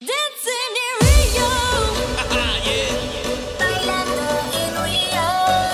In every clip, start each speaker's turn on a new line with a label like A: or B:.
A: Dancing in Rio.
B: Yeah.
A: Bailando en Rio.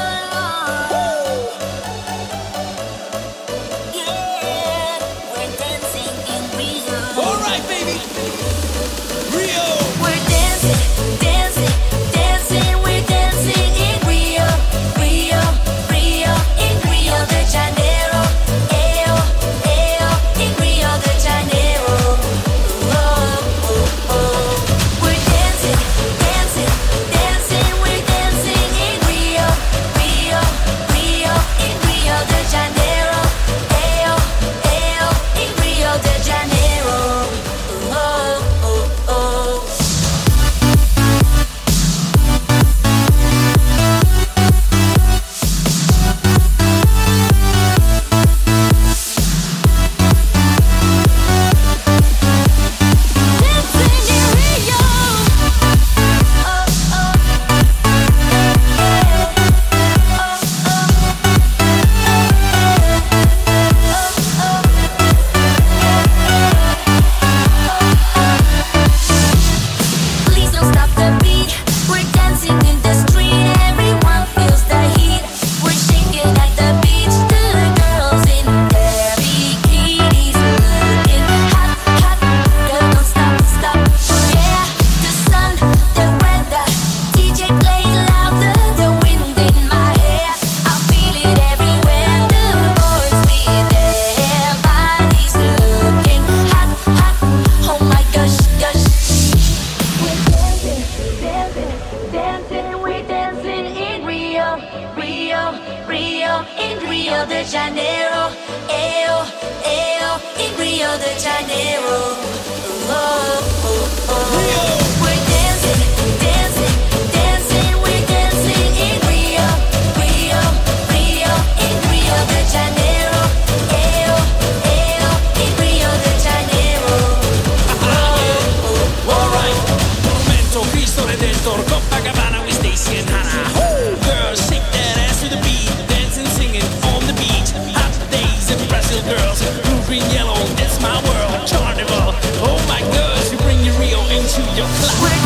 A: Yeah, we're dancing in Rio.
B: All right, baby. Rio.
A: We're dancing, dancing, dancing. We're dancing in Rio, Rio, Rio, in Rio de Janeiro. Ayo, ayo, in Rio de Janeiro. Oh, oh, oh. We're dancing, dancing, dancing. We're dancing in Rio, Rio, Rio, in Rio de Janeiro. Ayo, ayo, in Rio de Janeiro. Oh, oh, oh. Dancing in Rio. Oh, oh. Please don't stop the beat. We're dancing in the street. Everyone feels the heat. We're shaking at the beach. The girls in their bikinis looking hot, hot. Girl, don't stop, stop. Yeah, the sun, the weather. DJ play louder. The wind in my hair. I feel it everywhere. The boys with their bodies looking hot, hot. Oh my gosh, gosh. We're dancing, dancing, dancing. We're dancing in Rio, Rio, Rio, in Rio de Janeiro. Ayo, ayo, in Rio de Janeiro. Oh, oh, oh. We're dancing, dancing, dancing. We're dancing in Rio, Rio, Rio, in Rio de Janeiro. Ayo, ayo, in Rio de Janeiro.
B: All right. Momento, Cristo Redentor, Copacabana, we Stacy and Hannah. Woo! Girls, shake that ass to the beat, dancing, singing on the beach. Hot days in Brazil, girls, blue, green, yellow, that's my world. Carnival, oh my gosh, you bring your Rio into your club.
A: We're